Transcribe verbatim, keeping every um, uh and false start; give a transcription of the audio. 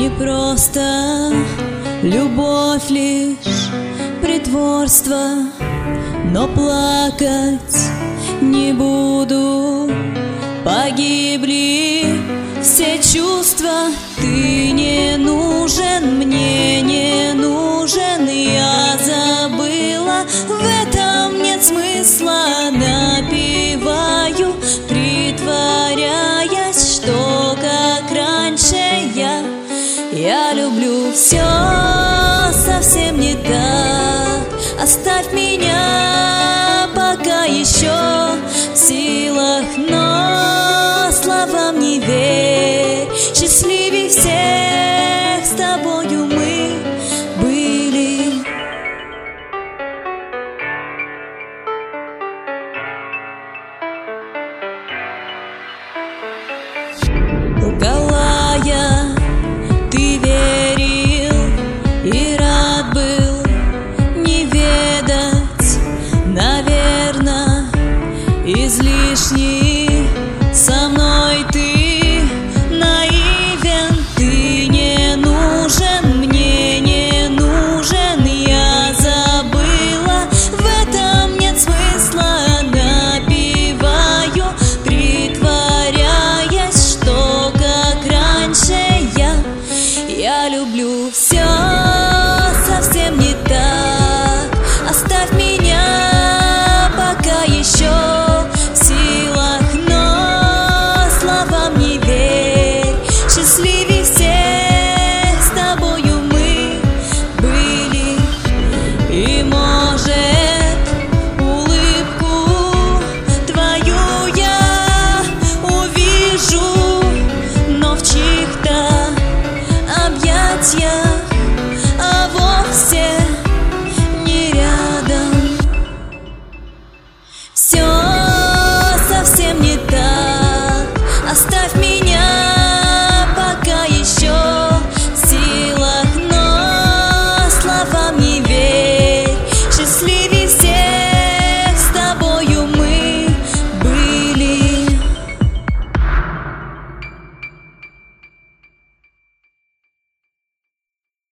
Не просто любовь, лишь притворство, но плакать не буду. Погибли все чувства, ты не нужен, мне не нужен. Я забыла, в этом нет смысла. Напеваю, притворяясь, что как раньше я Я люблю все совсем не так. Оставь меня пока еще в силах, но словам не верь. Счастливей всех с тобою мы были. Лгала я, ты верил и рад был не ведать, наверно, излишний со мной ты наивен. Ты не нужен, мне не нужен. Я забыла, в этом нет смысла. Напеваю, притворяясь, что как раньше я Я люблю все совсем не так. Оставь меня пока еще в силах, но словам не верь. Счастливей всех с тобою мы были. И может улыбку твою я увижу, но в чьих-то объятиях, а вовсе не рядом. Все